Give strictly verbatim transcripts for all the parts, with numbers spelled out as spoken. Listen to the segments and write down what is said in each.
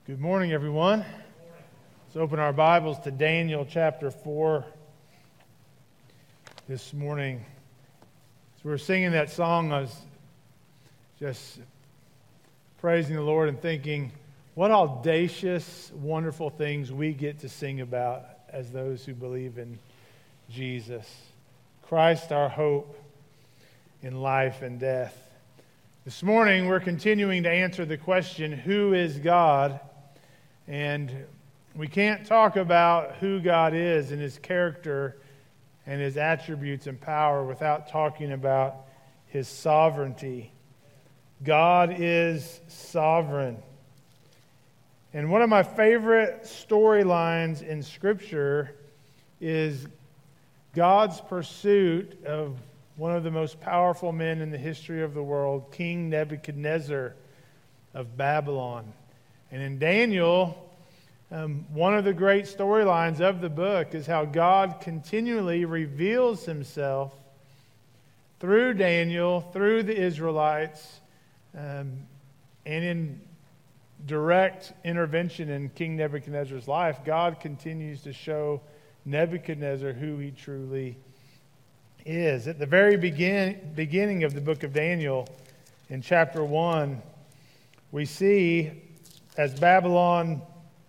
Good morning, everyone. Let's open our Bibles to Daniel chapter four this morning. As we were singing that song, I was just praising the Lord and thinking, what audacious, wonderful things we get to sing about as those who believe in Jesus. Christ, our hope in life and death. This morning, we're continuing to answer the question, who is God? And we can't talk about who God is and His character and His attributes and power without talking about His sovereignty. God is sovereign. And one of my favorite storylines in Scripture is God's pursuit of one of the most powerful men in the history of the world, King Nebuchadnezzar of Babylon. And in Daniel, um, one of the great storylines of the book is how God continually reveals Himself through Daniel, through the Israelites, um, and in direct intervention in King Nebuchadnezzar's life. God continues to show Nebuchadnezzar who he truly is. At the very begin, beginning of the book of Daniel, in chapter one, we see as Babylon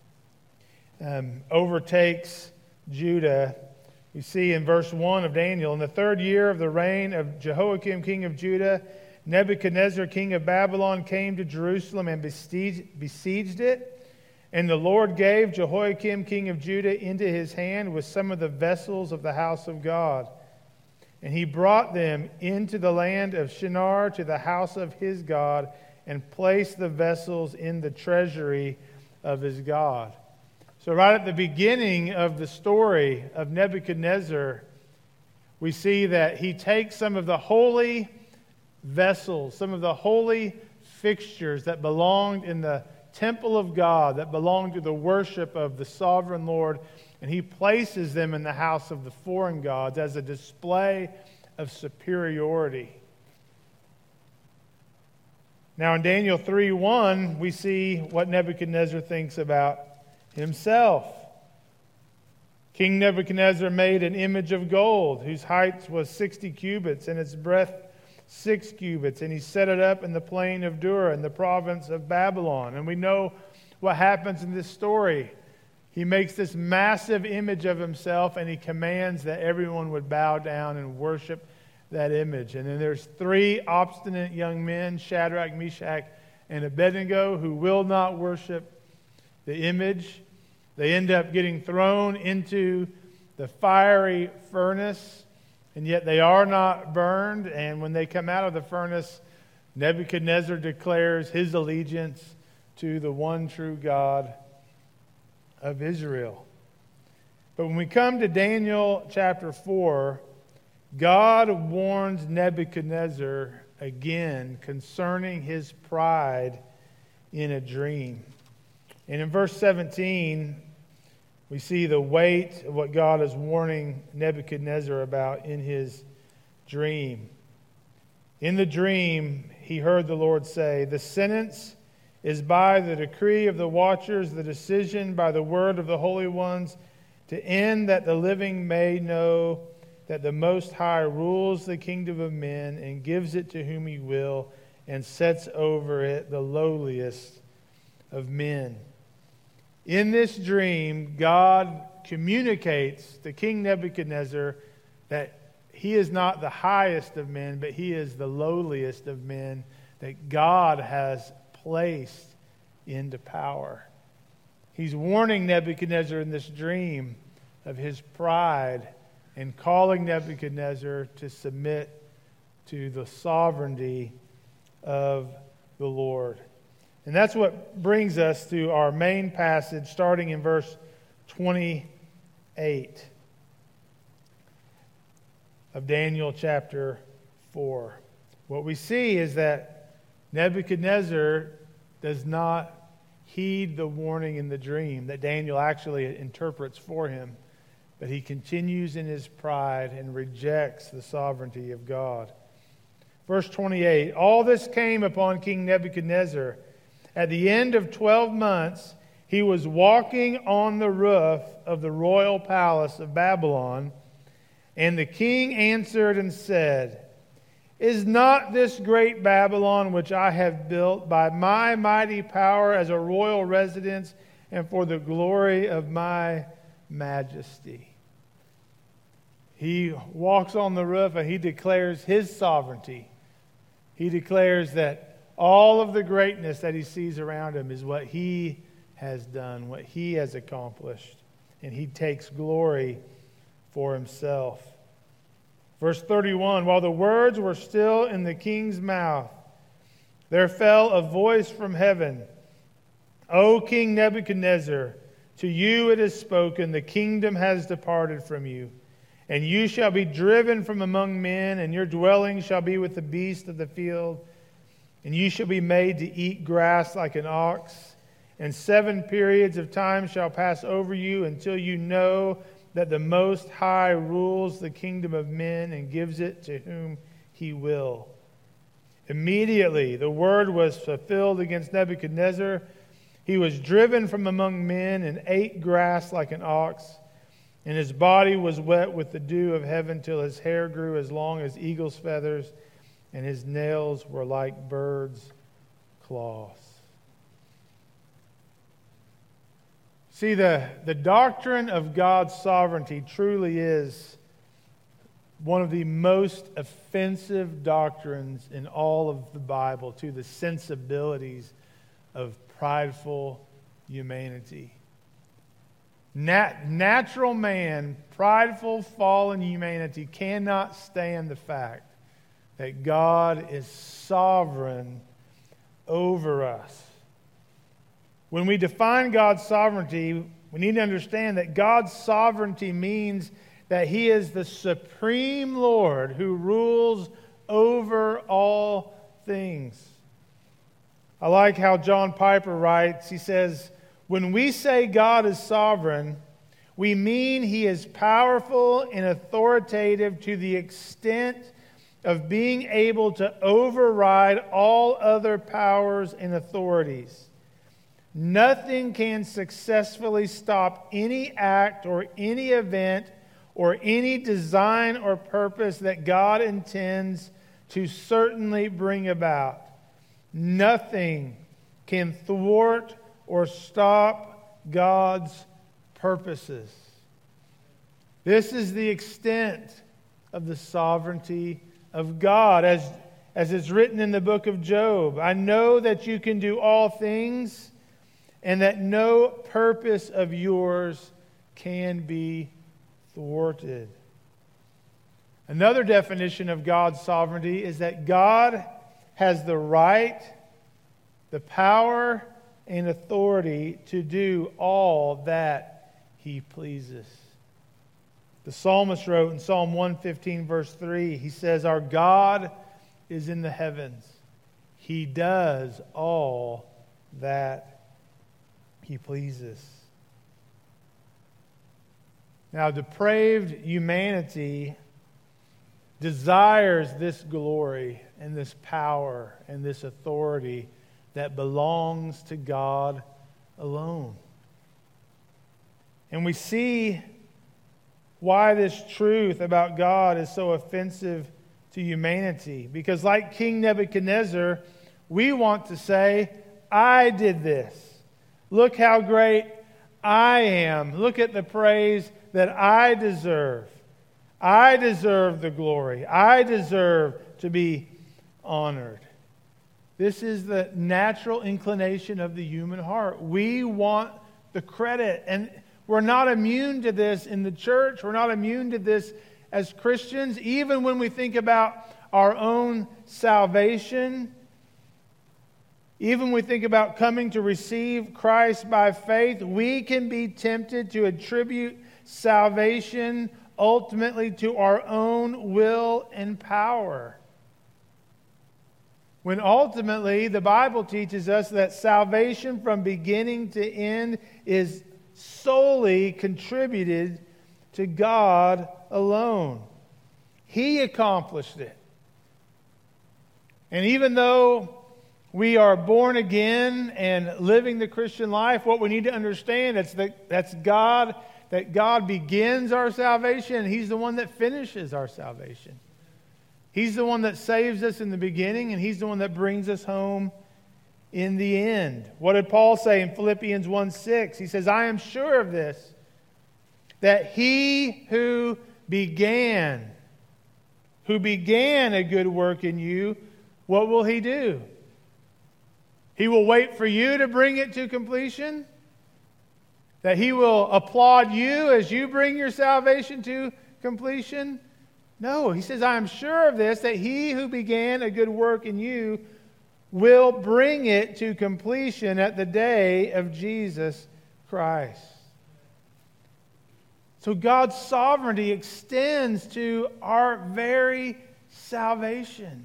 um, overtakes Judah, we see in verse one of Daniel, in the third year of the reign of Jehoiakim, king of Judah, Nebuchadnezzar, king of Babylon, came to Jerusalem and besieged, besieged it. And the Lord gave Jehoiakim, king of Judah, into his hand with some of the vessels of the house of God. And he brought them into the land of Shinar to the house of his God and placed the vessels in the treasury of his God. So right at the beginning of the story of Nebuchadnezzar, we see that he takes some of the holy vessels, some of the holy fixtures that belonged in the temple of God, that belonged to the worship of the sovereign Lord, and he places them in the house of the foreign gods as a display of superiority. Now in Daniel three one, we see what Nebuchadnezzar thinks about himself. King Nebuchadnezzar made an image of gold whose height was sixty cubits and its breadth six cubits, and he set it up in the plain of Dura in the province of Babylon. And we know what happens in this story. He makes this massive image of himself, and he commands that everyone would bow down and worship that image. And then there's three obstinate young men, Shadrach, Meshach, and Abednego, who will not worship the image. They end up getting thrown into the fiery furnace, and yet they are not burned. And when they come out of the furnace, Nebuchadnezzar declares his allegiance to the one true God of Israel. But when we come to Daniel chapter four, God warns Nebuchadnezzar again concerning his pride in a dream. And in verse seventeen, we see the weight of what God is warning Nebuchadnezzar about in his dream. In the dream, he heard the Lord say, "The sentence is by the decree of the watchers, the decision by the word of the holy ones, to end that the living may know that the Most High rules the kingdom of men and gives it to whom He will and sets over it the lowliest of men." In this dream, God communicates to King Nebuchadnezzar that he is not the highest of men, but he is the lowliest of men that God has placed into power. He's warning Nebuchadnezzar in this dream of his pride and calling Nebuchadnezzar to submit to the sovereignty of the Lord. And that's what brings us to our main passage, starting in verse twenty-eight of Daniel chapter four. What we see is that Nebuchadnezzar does not heed the warning in the dream that Daniel actually interprets for him, but he continues in his pride and rejects the sovereignty of God. Verse twenty-eight, all this came upon King Nebuchadnezzar. At the end of twelve months, he was walking on the roof of the royal palace of Babylon, and the king answered and said, Is not this great Babylon which I have built by my mighty power as a royal residence and for the glory of my majesty? He walks on the roof and he declares his sovereignty. He declares that all of the greatness that he sees around him is what he has done, what he has accomplished. And he takes glory for himself. Verse thirty-one, while the words were still in the king's mouth, there fell a voice from heaven. O King Nebuchadnezzar, to you it is spoken, the kingdom has departed from you. And you shall be driven from among men, and your dwelling shall be with the beasts of the field. And you shall be made to eat grass like an ox. And seven periods of time shall pass over you until you know that the Most High rules the kingdom of men and gives it to whom he will. Immediately the word was fulfilled against Nebuchadnezzar. He was driven from among men and ate grass like an ox. And his body was wet with the dew of heaven till his hair grew as long as eagle's feathers, and his nails were like birds' claws. See, the, the doctrine of God's sovereignty truly is one of the most offensive doctrines in all of the Bible to the sensibilities of prideful humanity. Nat- natural man, prideful, fallen humanity cannot stand the fact that God is sovereign over us. When we define God's sovereignty, we need to understand that God's sovereignty means that He is the supreme Lord who rules over all things. I like how John Piper writes. He says, when we say God is sovereign, we mean He is powerful and authoritative to the extent of being able to override all other powers and authorities. Nothing can successfully stop any act or any event or any design or purpose that God intends to certainly bring about. Nothing can thwart or stop God's purposes. This is the extent of the sovereignty of God. As, as is written in the book of Job, I know that you can do all things and that no purpose of yours can be thwarted. Another definition of God's sovereignty is that God has the right, the power, and authority to do all that He pleases. The psalmist wrote in Psalm one fifteen, verse three, he says, Our God is in the heavens. He does all that He pleases. Now, depraved humanity desires this glory and this power and this authority that belongs to God alone. And we see why this truth about God is so offensive to humanity. Because like King Nebuchadnezzar, we want to say, I did this. Look how great I am. Look at the praise that I deserve. I deserve the glory. I deserve to be honored. This is the natural inclination of the human heart. We want the credit. And we're not immune to this in the church. We're not immune to this as Christians. Even when we think about our own salvation, even when we think about coming to receive Christ by faith, we can be tempted to attribute salvation ultimately to our own will and power. When ultimately the Bible teaches us that salvation from beginning to end is solely contributed to God alone. He accomplished it. And even though we are born again and living the Christian life, what we need to understand is that that's God, that God begins our salvation, and He's the one that finishes our salvation. He's the one that saves us in the beginning, and He's the one that brings us home in the end. What did Paul say in Philippians one six? He says, I am sure of this, that He who began, who began a good work in you, what will He do? He will wait for you to bring it to completion? That He will applaud you as you bring your salvation to completion? No, He says, I am sure of this, that He who began a good work in you will bring it to completion at the day of Jesus Christ. So God's sovereignty extends to our very salvation.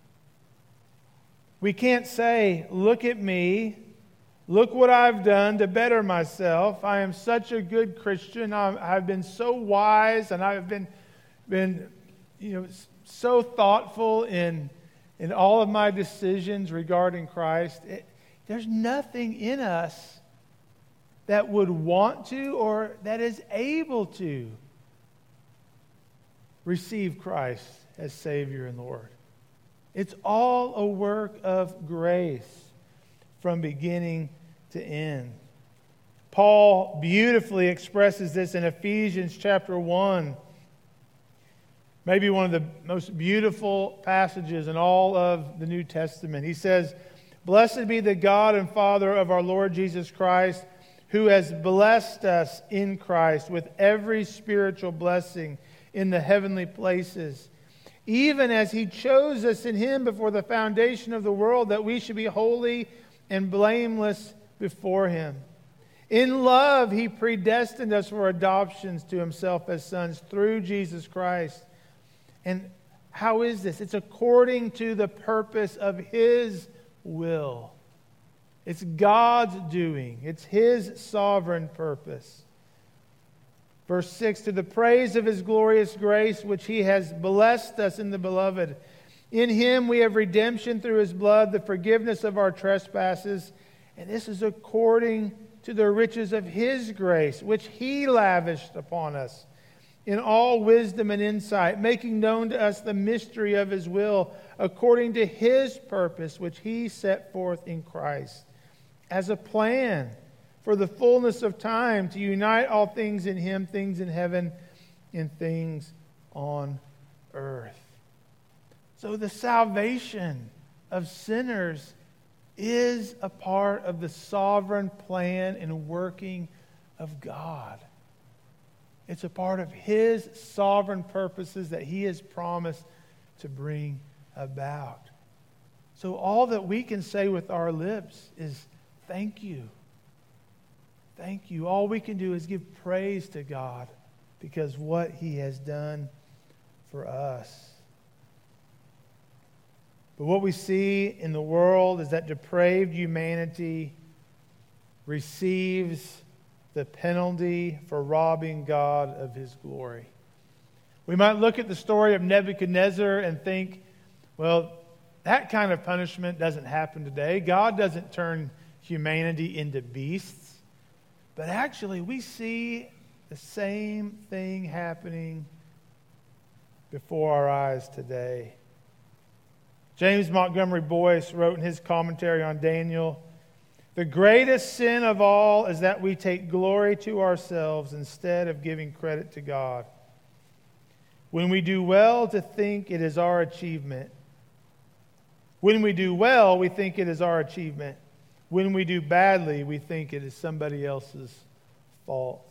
We can't say, look at me, look what I've done to better myself. I am such a good Christian. I'm, I've been so wise, and I've been, been you know, so thoughtful in, in all of my decisions regarding Christ. It, there's nothing in us that would want to or that is able to receive Christ as Savior and Lord. It's all a work of grace from beginning to end. Paul beautifully expresses this in Ephesians chapter one. Maybe one of the most beautiful passages in all of the New Testament. He says, Blessed be the God and Father of our Lord Jesus Christ, who has blessed us in Christ with every spiritual blessing in the heavenly places, even as He chose us in Him before the foundation of the world, that we should be holy and blameless before Him. In love, He predestined us for adoptions to Himself as sons through Jesus Christ. And how is this? It's according to the purpose of His will. It's God's doing. It's His sovereign purpose. Verse six, to the praise of His glorious grace, which He has blessed us in the Beloved. In Him we have redemption through His blood, the forgiveness of our trespasses. And this is according to the riches of His grace, which He lavished upon us in all wisdom and insight, making known to us the mystery of His will, according to His purpose, which He set forth in Christ, as a plan for the fullness of time, to unite all things in Him, things in heaven and things on earth. So the salvation of sinners is a part of the sovereign plan and working of God. It's a part of His sovereign purposes that He has promised to bring about. So all that we can say with our lips is, thank you. Thank you. All we can do is give praise to God because what He has done for us. But what we see in the world is that depraved humanity receives the penalty for robbing God of His glory. We might look at the story of Nebuchadnezzar and think, well, that kind of punishment doesn't happen today. God doesn't turn humanity into beasts. But actually, we see the same thing happening before our eyes today. James Montgomery Boyce wrote in his commentary on Daniel, the greatest sin of all is that we take glory to ourselves instead of giving credit to God. When we do well to think it is our achievement. When we do well, we think it is our achievement. When we do badly, we think it is somebody else's fault.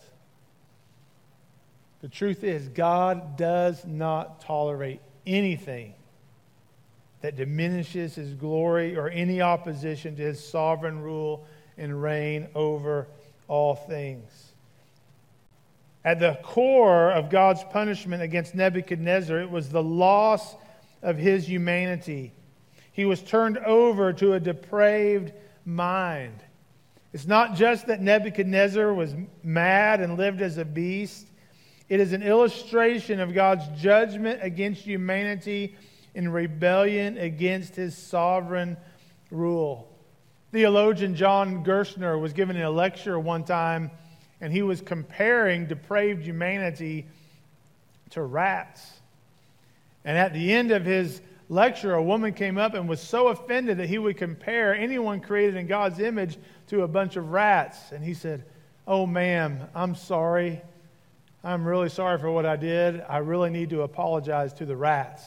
The truth is, God does not tolerate anything that diminishes His glory or any opposition to His sovereign rule and reign over all things. At the core of God's punishment against Nebuchadnezzar, it was the loss of his humanity. He was turned over to a depraved mind. It's not just that Nebuchadnezzar was mad and lived as a beast. It is an illustration of God's judgment against humanity in rebellion against His sovereign rule. Theologian John Gerstner was given a lecture one time, and he was comparing depraved humanity to rats. And at the end of his lecture, a woman came up and was so offended that he would compare anyone created in God's image to a bunch of rats. And he said, "Oh, ma'am, I'm sorry. I'm really sorry for what I did. I really need to apologize to the rats."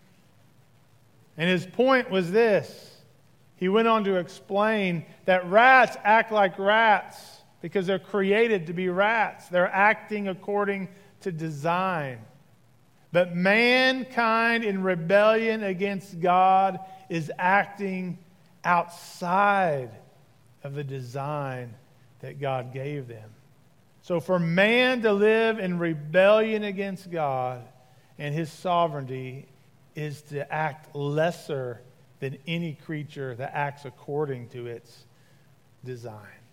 And his point was this. He went on to explain that rats act like rats because they're created to be rats. They're acting according to design. But mankind in rebellion against God is acting outside of the design that God gave them. So for man to live in rebellion against God and His sovereignty is to act lesser than any creature that acts according to its design.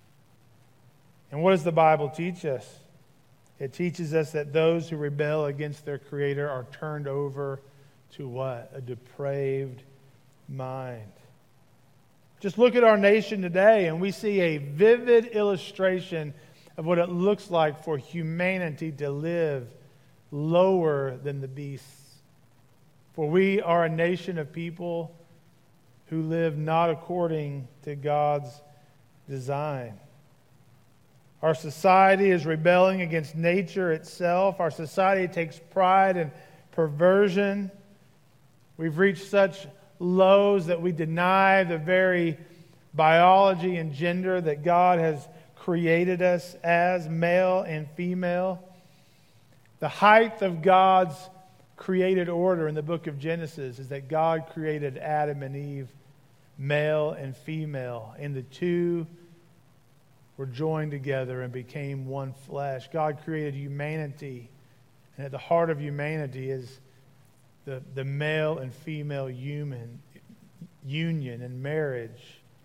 And what does the Bible teach us? It teaches us that those who rebel against their Creator are turned over to what? A depraved mind. Just look at our nation today and we see a vivid illustration of what it looks like for humanity to live lower than the beasts. For we are a nation of people who live not according to God's design. Our society is rebelling against nature itself. Our society takes pride in perversion. We've reached such lows that we deny the very biology and gender that God has created us as, male and female. The height of God's created order in the book of Genesis is that God created Adam and Eve, male and female, and the two were joined together and became one flesh. God created humanity, and at the heart of humanity is the, the male and female human union and marriage.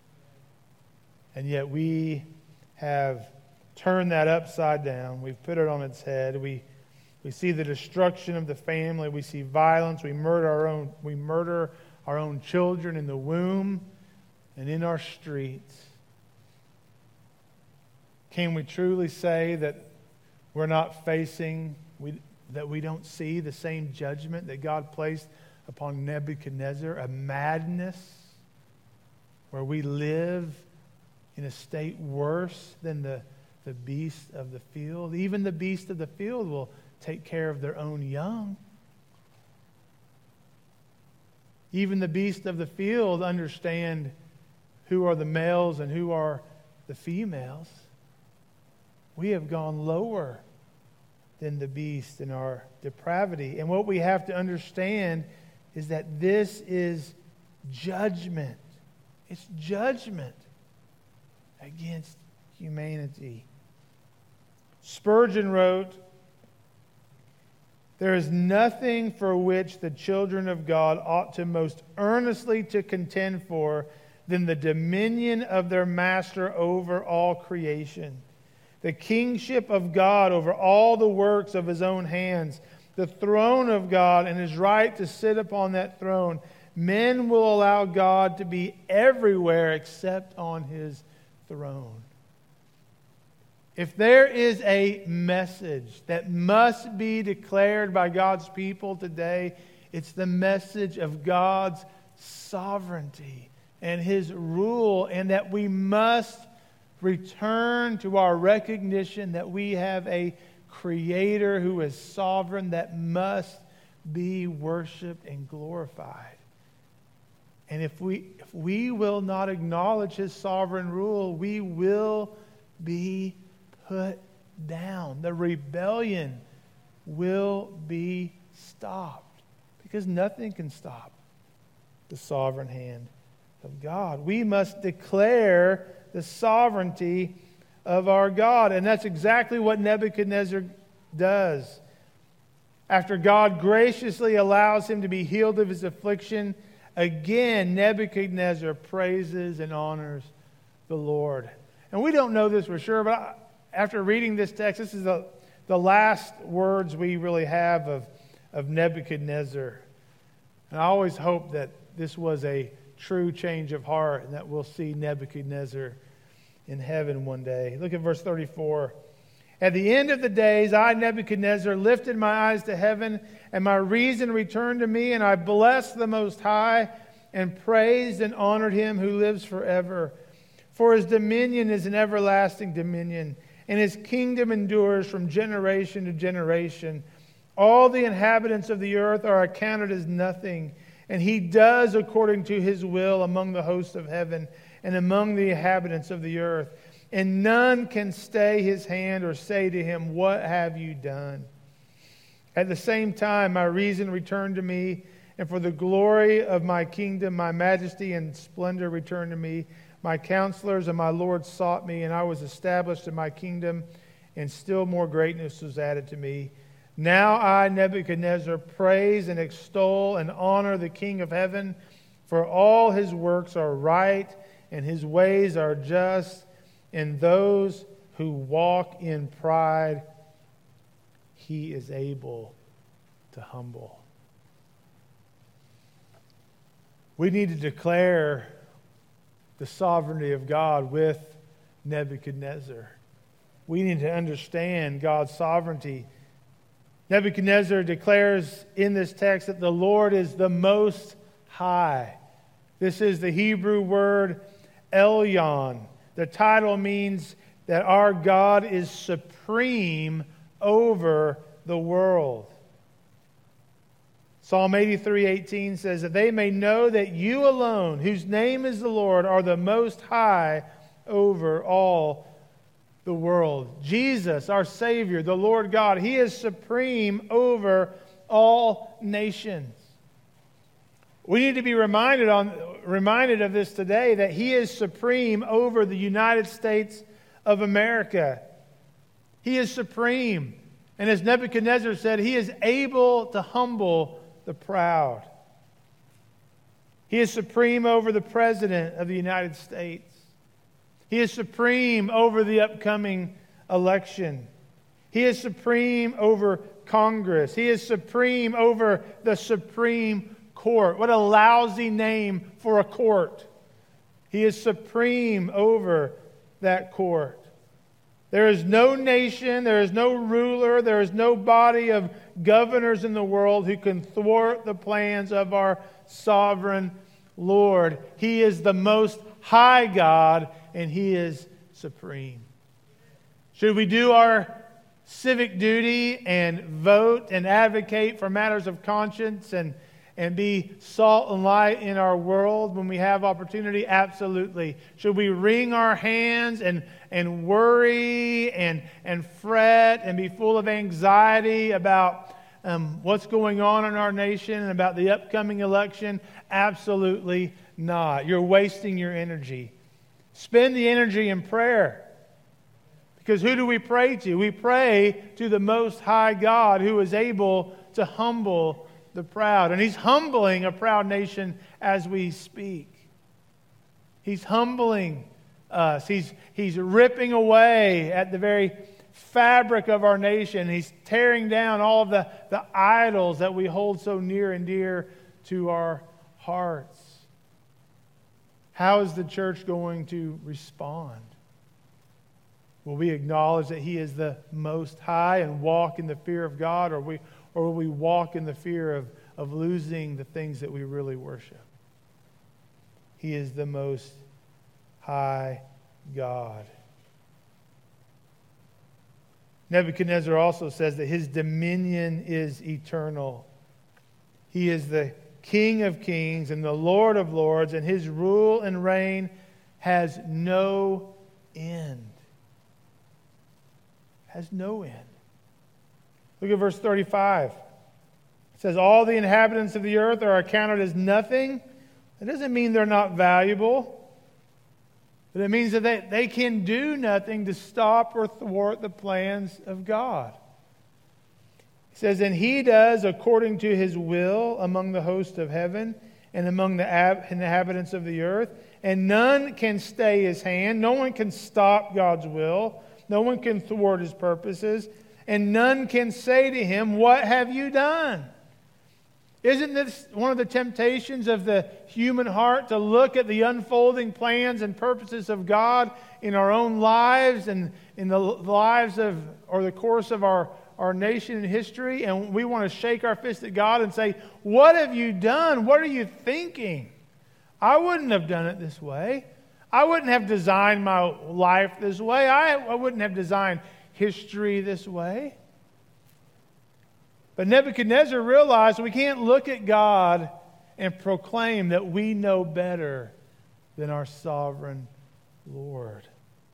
And yet we have turned that upside down. We've put it on its head. We We see the destruction of the family. We see violence. We murder our own, we murder our own children in the womb and in our streets. Can we truly say that we're not facing, we, that we don't see the same judgment that God placed upon Nebuchadnezzar, a madness where we live in a state worse than the, the beast of the field? Even the beast of the field will take care of their own young. Even the beasts of the field understand who are the males and who are the females. We have gone lower than the beast in our depravity. And what we have to understand is that this is judgment. It's judgment against humanity. Spurgeon wrote, "There is nothing for which the children of God ought to most earnestly to contend for than the dominion of their master over all creation, the kingship of God over all the works of His own hands, the throne of God and His right to sit upon that throne. Men will allow God to be everywhere except on His throne." If there is a message that must be declared by God's people today, it's the message of God's sovereignty and His rule, and that we must return to our recognition that we have a Creator who is sovereign that must be worshiped and glorified. And if we, if we will not acknowledge His sovereign rule, we will be put down. The rebellion will be stopped because nothing can stop the sovereign hand of God. We must declare the sovereignty of our God, and that's exactly what Nebuchadnezzar does. After God graciously allows him to be healed of his affliction, again Nebuchadnezzar praises and honors the Lord. And we don't know this for sure, but I, after reading this text, this is the, the last words we really have of, of Nebuchadnezzar. And I always hope that this was a true change of heart and that we'll see Nebuchadnezzar in heaven one day. Look at verse thirty-four. At the end of the days, I, Nebuchadnezzar, lifted my eyes to heaven, and my reason returned to me, and I blessed the Most High, and praised and honored him who lives forever. For his dominion is an everlasting dominion, and his kingdom endures from generation to generation. All the inhabitants of the earth are accounted as nothing, and he does according to his will among the hosts of heaven and among the inhabitants of the earth. And none can stay his hand or say to him, "What have you done?" At the same time, my reason returned to me, and for the glory of my kingdom, my majesty and splendor returned to me. My counselors and my lords sought me, and I was established in my kingdom, and still more greatness was added to me. Now I, Nebuchadnezzar, praise and extol and honor the King of heaven, for all his works are right, and his ways are just, and those who walk in pride, he is able to humble. We need to declare the sovereignty of God with Nebuchadnezzar. We need to understand God's sovereignty. Nebuchadnezzar declares in this text that the Lord is the Most High. This is the Hebrew word Elyon. The title means that our God is supreme over the world. Psalm eighty-three eighteen says that they may know that you alone, whose name is the Lord, are the Most High over all the world. Jesus, our Savior, the Lord God, He is supreme over all nations. We need to be reminded on reminded of this today, that He is supreme over the United States of America. He is supreme. And as Nebuchadnezzar said, He is able to humble the proud. He is supreme over the President of the United States. He is supreme over the upcoming election. He is supreme over Congress. He is supreme over the Supreme Court. What a lousy name for a court. He is supreme over that court. There is no nation, there is no ruler, there is no body of governors in the world who can thwart the plans of our sovereign Lord. He is the Most High God, and He is supreme. Should we do our civic duty and vote and advocate for matters of conscience and and be salt and light in our world when we have opportunity? Absolutely. Should we wring our hands and, and worry and, and fret and be full of anxiety about um, what's going on in our nation and about the upcoming election? Absolutely not. You're wasting your energy. Spend the energy in prayer. Because who do we pray to? We pray to the Most High God, who is able to humble the proud. And He's humbling a proud nation as we speak. He's humbling us. He's, he's ripping away at the very fabric of our nation. He's tearing down all the, the idols that we hold so near and dear to our hearts. How is the church going to respond? Will we acknowledge that He is the Most High and walk in the fear of God, or we Or will we walk in the fear of, of losing the things that we really worship? He is the Most High God. Nebuchadnezzar also says that his dominion is eternal. He is the King of kings and the Lord of lords, and His rule and reign has no end. Has no end. Look at verse thirty-five. It says, all the inhabitants of the earth are accounted as nothing. That doesn't mean they're not valuable. But it means that they, they can do nothing to stop or thwart the plans of God. It says, and He does according to His will among the host of heaven and among the ab- inhabitants of the earth. And none can stay His hand. No one can stop God's will. No one can thwart His purposes. And none can say to Him, what have you done? Isn't this one of the temptations of the human heart to look at the unfolding plans and purposes of God in our own lives and in the lives of, or the course of our, our nation and history, and we want to shake our fist at God and say, what have you done? What are you thinking? I wouldn't have done it this way. I wouldn't have designed my life this way. I, I wouldn't have designed history this way. But Nebuchadnezzar realized we can't look at God and proclaim that we know better than our sovereign Lord.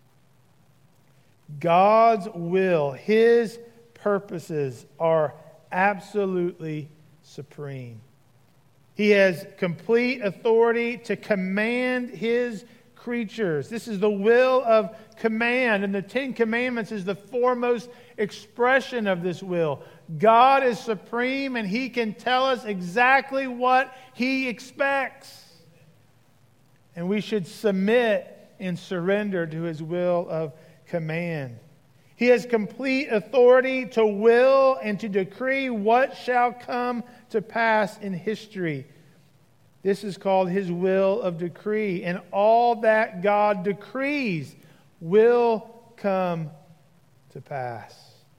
God's will, His purposes are absolutely supreme. He has complete authority to command His creatures. This is the will of command, and the Ten Commandments is the foremost expression of this will. God is supreme, and He can tell us exactly what He expects. And we should submit and surrender to His will of command. He has complete authority to will and to decree what shall come to pass in history. This is called His will of decree. And all that God decrees will come to pass.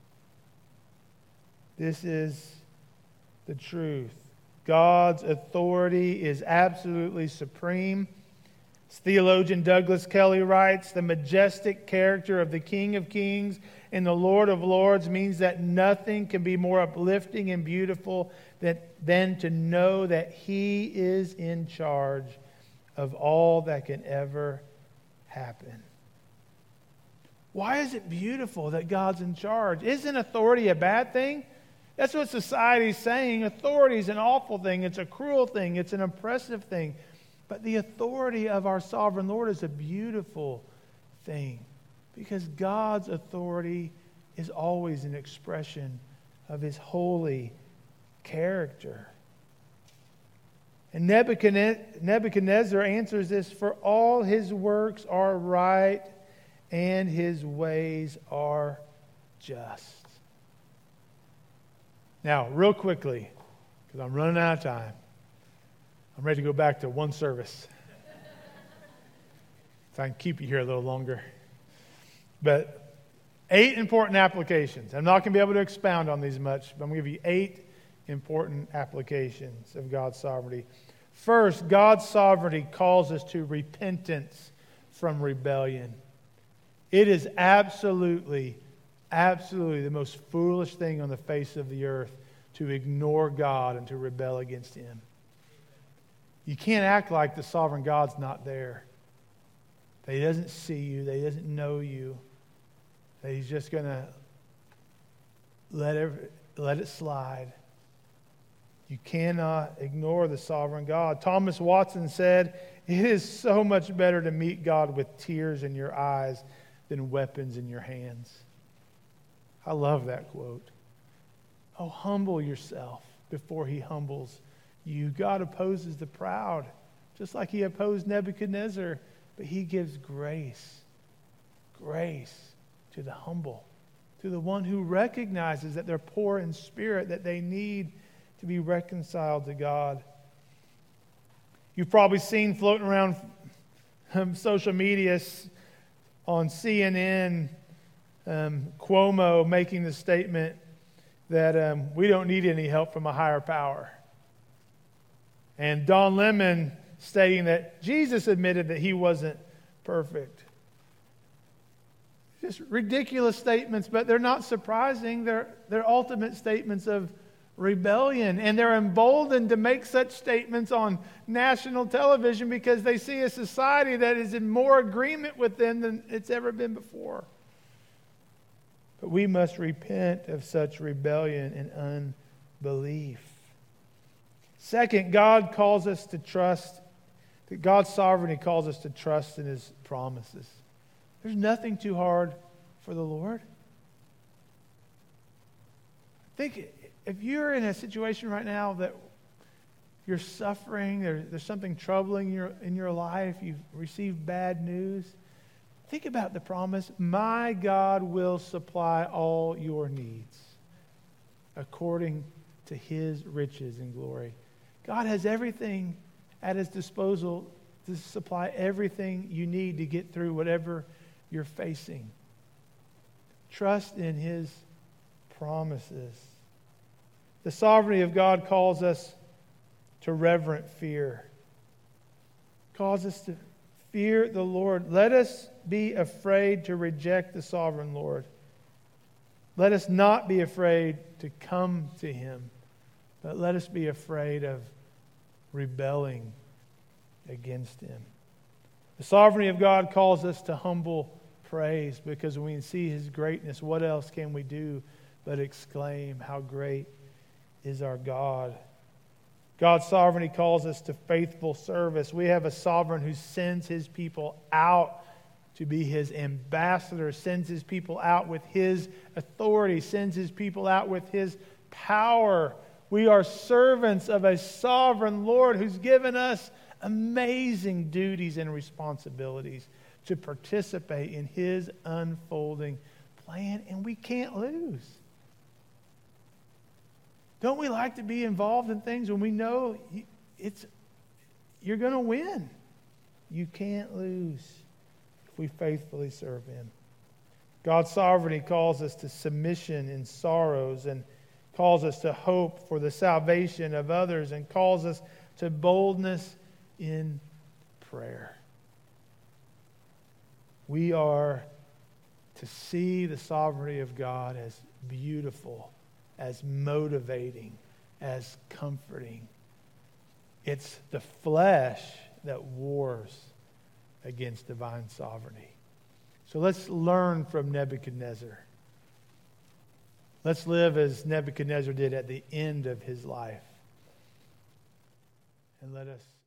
This is the truth. God's authority is absolutely supreme. As theologian Douglas Kelly writes, the majestic character of the King of Kings and the Lord of Lords means that nothing can be more uplifting and beautiful than, than to know that He is in charge of all that can ever happen. Why is it beautiful that God's in charge? Isn't authority a bad thing? That's what society's saying. Authority is an awful thing. It's a cruel thing. It's an oppressive thing. But the authority of our sovereign Lord is a beautiful thing, because God's authority is always an expression of His holy character. And Nebuchadnezzar answers this, for all His works are right and His ways are just. Now, real quickly, because I'm running out of time, I'm ready to go back to one service. So I can keep you here a little longer. But eight important applications. I'm not going to be able to expound on these much, but I'm going to give you eight important applications of God's sovereignty. First, God's sovereignty calls us to repentance from rebellion. It is absolutely, absolutely the most foolish thing on the face of the earth to ignore God and to rebel against Him. You can't act like the sovereign God's not there. That He doesn't see you, that He doesn't know you, that He's just going to let it, let it slide. You cannot ignore the sovereign God. Thomas Watson said, it is so much better to meet God with tears in your eyes than weapons in your hands. I love that quote. Oh, humble yourself before He humbles you. God opposes the proud, just like He opposed Nebuchadnezzar, but He gives grace, grace to the humble, to the one who recognizes that they're poor in spirit, that they need to be reconciled to God. You've probably seen floating around um, social media on C N N, um, Cuomo making the statement that um, we don't need any help from a higher power. And Don Lemon stating that Jesus admitted that He wasn't perfect. Just ridiculous statements, but they're not surprising. They're, they're ultimate statements of rebellion. And they're emboldened to make such statements on national television because they see a society that is in more agreement with them than it's ever been before. But we must repent of such rebellion and unbelief. Second, God calls us to trust, that God's sovereignty calls us to trust in His promises. There's nothing too hard for the Lord. Think, if you're in a situation right now that you're suffering, there, there's something troubling your, in your life, you've received bad news, think about the promise, my God will supply all your needs according to his riches and glory. God has everything at his disposal to supply everything you need to get through whatever you're facing. Trust in his promises. The sovereignty of God calls us to reverent fear. Calls us to fear the Lord. Let us be afraid to reject the sovereign Lord. Let us not be afraid to come to him, but let us be afraid of rebelling against him. The sovereignty of God calls us to humble praise, because when we see his greatness, what else can we do but exclaim, how great is our God? God's sovereignty calls us to faithful service. We have a sovereign who sends his people out to be his ambassador, sends his people out with his authority, sends his people out with his power. We are servants of a sovereign Lord who's given us amazing duties and responsibilities to participate in his unfolding plan, and we can't lose. Don't we like to be involved in things when we know it's you're going to win? You can't lose if we faithfully serve him. God's sovereignty calls us to submission in sorrows, and calls us to hope for the salvation of others, and calls us to boldness in prayer. We are to see the sovereignty of God as beautiful, as motivating, as comforting. It's the flesh that wars against divine sovereignty. So let's learn from Nebuchadnezzar. Let's live as Nebuchadnezzar did at the end of his life. And let us